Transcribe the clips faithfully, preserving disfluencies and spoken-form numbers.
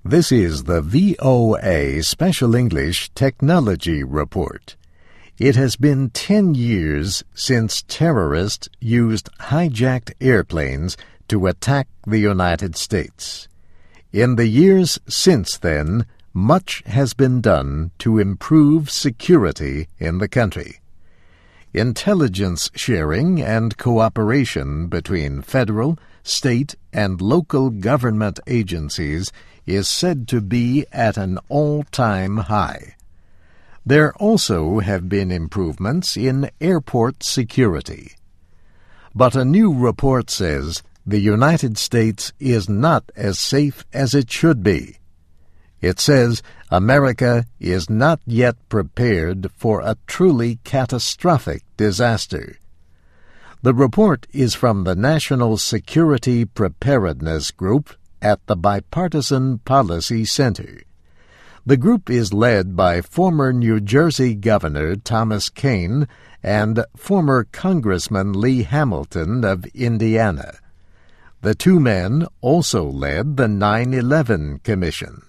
This is the V O A Special English Technology Report. It has been ten years since terrorists used hijacked airplanes to attack the United States. In the years since then, much has been done to improve security in the country. Intelligence sharing and cooperation between federal, state, and local government agencies is said to be at an all-time high. There also have been improvements in airport security. But a new report says the United States is not as safe as it should be. It says America is not yet prepared for a truly catastrophic disaster. The report is from the National Security Preparedness Group at the Bipartisan Policy Center. The group is led by former New Jersey Governor Thomas Kean and former Congressman Lee Hamilton of Indiana. The two men also led the nine eleven Commission.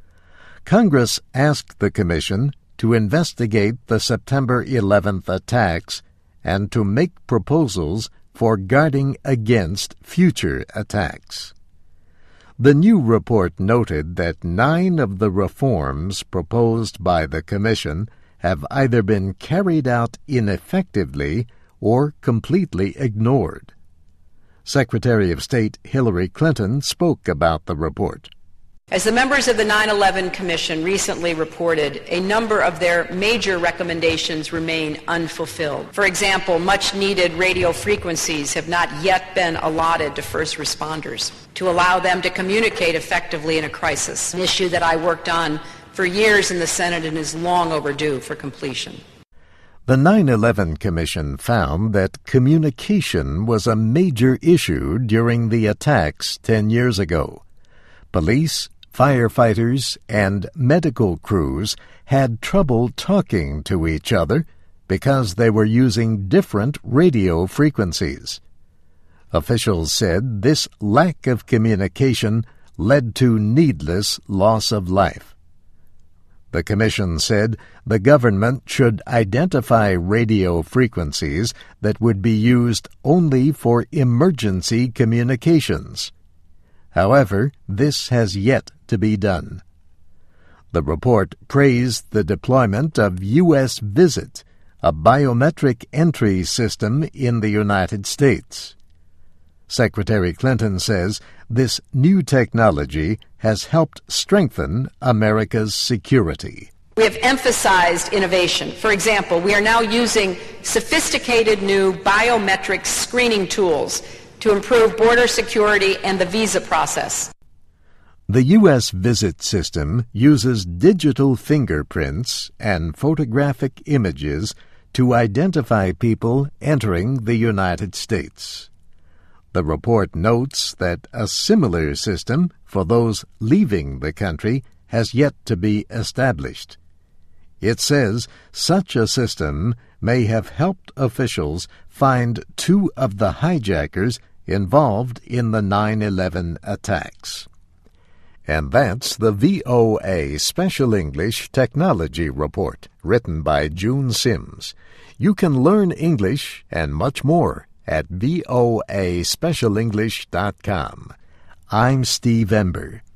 Congress asked the Commission to investigate the September eleventh attacks and to make proposals for guarding against future attacks. The new report noted that nine of the reforms proposed by the Commission have either been carried out ineffectively or completely ignored. Secretary of State Hillary Clinton spoke about the report. As the members of the nine eleven Commission recently reported, a number of their major recommendations remain unfulfilled. For example, much-needed radio frequencies have not yet been allotted to first responders to allow them to communicate effectively in a crisis, an issue that I worked on for years in the Senate and is long overdue for completion. The nine eleven Commission found that communication was a major issue during the attacks ten years ago. Police, firefighters, and medical crews had trouble talking to each other because they were using different radio frequencies. Officials said this lack of communication led to needless loss of life. The Commission said the government should identify radio frequencies that would be used only for emergency communications. However, this has yet to be done. The report praised the deployment of U S Visit, a biometric entry system in the United States. Secretary Clinton says this new technology has helped strengthen America's security. We have emphasized innovation. For example, we are now using sophisticated new biometric screening tools to improve border security and the visa process. The U S Visit system uses digital fingerprints and photographic images to identify people entering the United States. The report notes that a similar system for those leaving the country has yet to be established. It says such a system may have helped officials find two of the hijackers involved in the nine eleven attacks. And that's the V O A Special English Technology Report, written by June Sims. You can learn English and much more at V O A special english dot com. I'm Steve Ember.